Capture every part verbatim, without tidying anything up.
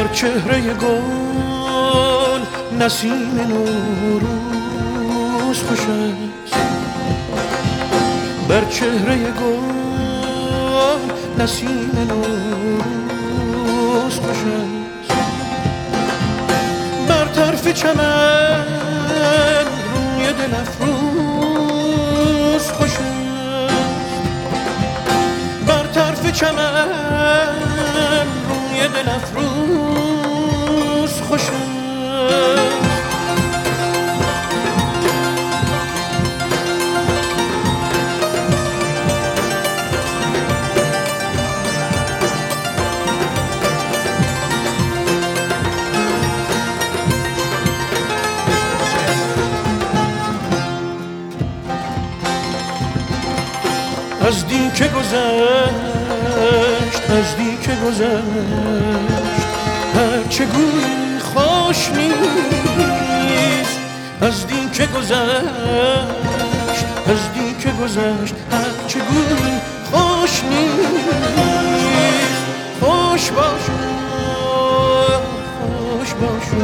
چهره گل نسیم نوروز خوش است، بر چهره گل نسیم نوروز خوش است، بر طرف چمن روی دل افروز خوش است، بر طرف چمن روی دل افروز خوش است. از دی که گذشت، از دی که گذشت، هرچه گویی خوش نیست. از دی که گذشت، از دی که گذشت، هرچه گویی خوش نیست. خوش باشو، خوش باشو،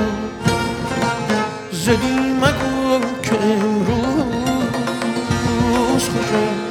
زدی مگو که امروز خوش است.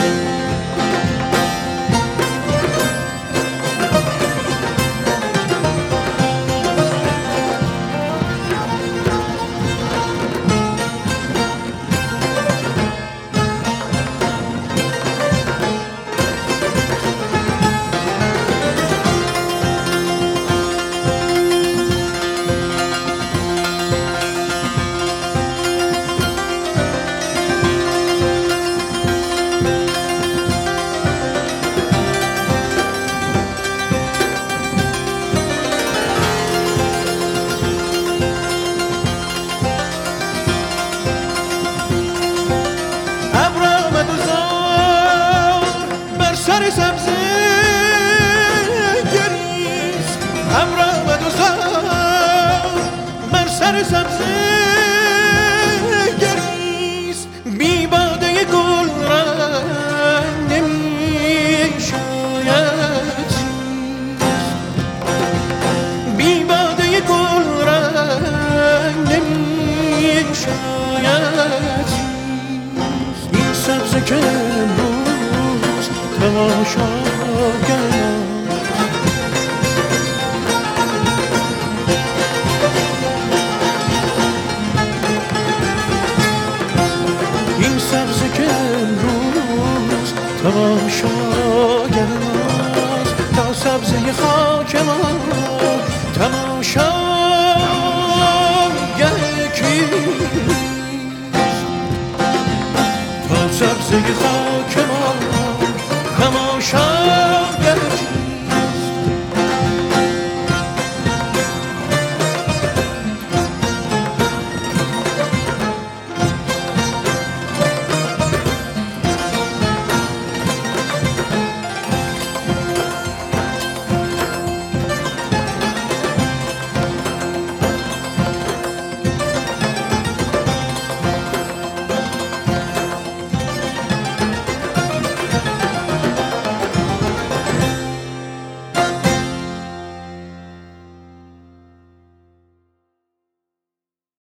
سر سبزه گریست، ابر آمد و زار بر سر سبزه گریست. بی باده گل رنگ نمی شاید چیست، بی باده گل رنگ نمی شاید چیست. این سبزه که تماشا کنم، این سبزه که امروز تماشا کنم، تا سبزه خاک ما تماشا کیست، تا سبزه خاک